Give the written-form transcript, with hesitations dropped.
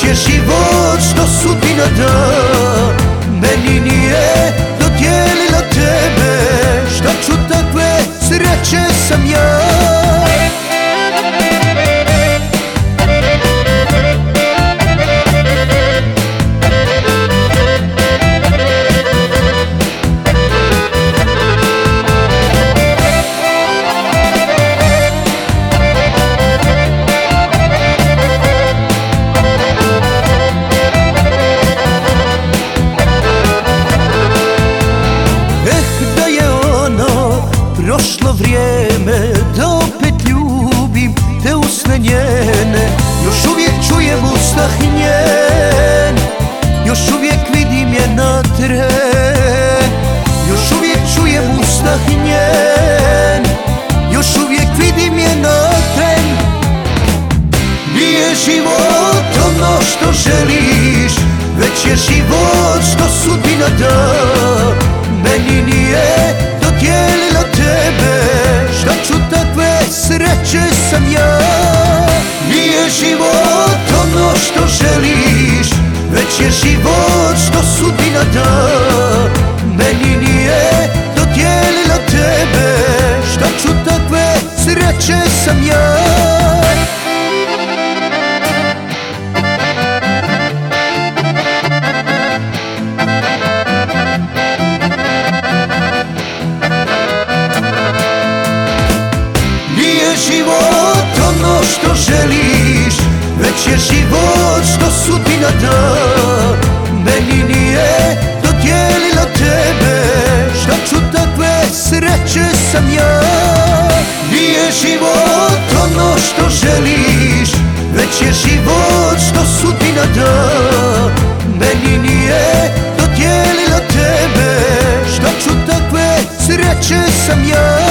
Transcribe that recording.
je život što sudbina da meni nije dodijelila tebe. Šta ću takve sreće sam ja. Prošlo vrijeme da opet ljubim te usne njene. Još uvijek čujem ustah njen, još uvijek vidim je na tren. Još uvijek čujem ustah njen, još uvijek vidim je na tren. Nije život ono što želiš, već je život što sudbina da meni nije dodijelila tebe. Šta ću takve sreće sam ja. Nije život ono što želiš, već je život što sudbina da meni nije dodijelila tebe. Šta ću takve sreće sam ja. Život ono što želiš, već je život što sudbina da meni nije dodijelila tebe. Šta ću takve sreće sam ja. Nije život ono što želiš, već je život što sudbina da meni nije dodijelila tebe. Šta ću takve sreće sam ja.